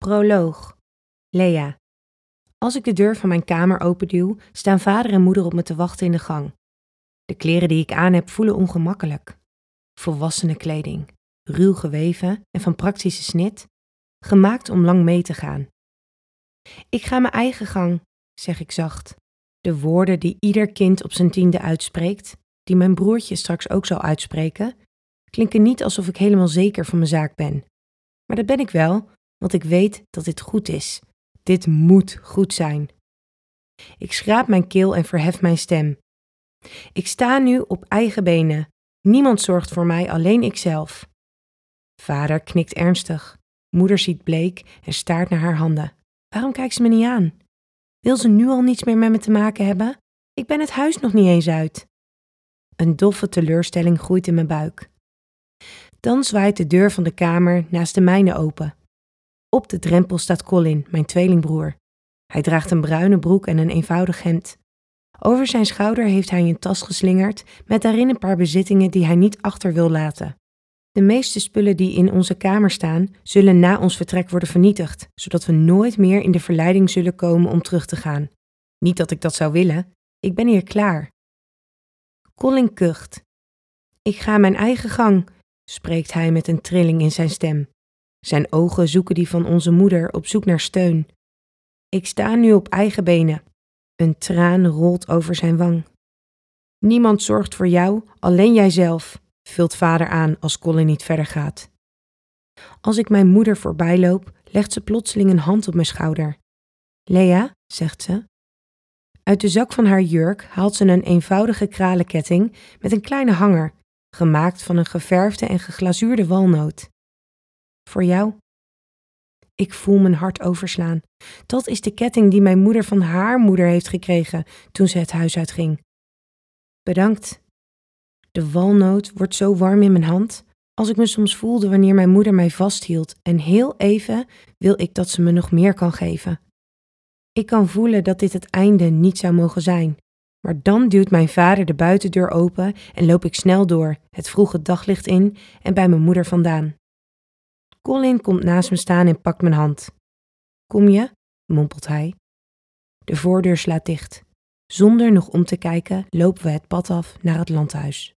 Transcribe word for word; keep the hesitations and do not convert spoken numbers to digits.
Proloog. Lea. Als ik de deur van mijn kamer openduw, staan vader en moeder op me te wachten in de gang. De kleren die ik aan heb voelen ongemakkelijk. Volwassene kleding, ruw geweven en van praktische snit, gemaakt om lang mee te gaan. Ik ga mijn eigen gang, zeg ik zacht. De woorden die ieder kind op zijn tiende uitspreekt, die mijn broertje straks ook zal uitspreken, klinken niet alsof ik helemaal zeker van mijn zaak ben. Maar dat ben ik wel, want ik weet dat dit goed is. Dit moet goed zijn. Ik schraap mijn keel en verhef mijn stem. Ik sta nu op eigen benen. Niemand zorgt voor mij, alleen ikzelf. Vader knikt ernstig. Moeder ziet bleek en staart naar haar handen. Waarom kijkt ze me niet aan? Wil ze nu al niets meer met me te maken hebben? Ik ben het huis nog niet eens uit. Een doffe teleurstelling groeit in mijn buik. Dan zwaait de deur van de kamer naast de mijne open. Op de drempel staat Colin, mijn tweelingbroer. Hij draagt een bruine broek en een eenvoudig hemd. Over zijn schouder heeft hij een tas geslingerd met daarin een paar bezittingen die hij niet achter wil laten. De meeste spullen die in onze kamer staan, zullen na ons vertrek worden vernietigd, zodat we nooit meer in de verleiding zullen komen om terug te gaan. Niet dat ik dat zou willen, ik ben hier klaar. Colin kucht. Ik ga mijn eigen gang, spreekt hij met een trilling in zijn stem. Zijn ogen zoeken die van onze moeder op zoek naar steun. Ik sta nu op eigen benen. Een traan rolt over zijn wang. Niemand zorgt voor jou, alleen jijzelf, vult vader aan als Colin niet verder gaat. Als ik mijn moeder voorbij loop, legt ze plotseling een hand op mijn schouder. Lea, zegt ze. Uit de zak van haar jurk haalt ze een eenvoudige kralenketting met een kleine hanger, gemaakt van een geverfde en geglazuurde walnoot. Voor jou? Ik voel mijn hart overslaan. Dat is de ketting die mijn moeder van haar moeder heeft gekregen toen ze het huis uitging. Bedankt. De walnoot wordt zo warm in mijn hand als ik me soms voelde wanneer mijn moeder mij vasthield en heel even wil ik dat ze me nog meer kan geven. Ik kan voelen dat dit het einde niet zou mogen zijn, maar dan duwt mijn vader de buitendeur open en loop ik snel door, het vroege daglicht in en bij mijn moeder vandaan. Colin komt naast me staan en pakt mijn hand. Kom je? Mompelt hij. De voordeur slaat dicht. Zonder nog om te kijken lopen we het pad af naar het landhuis.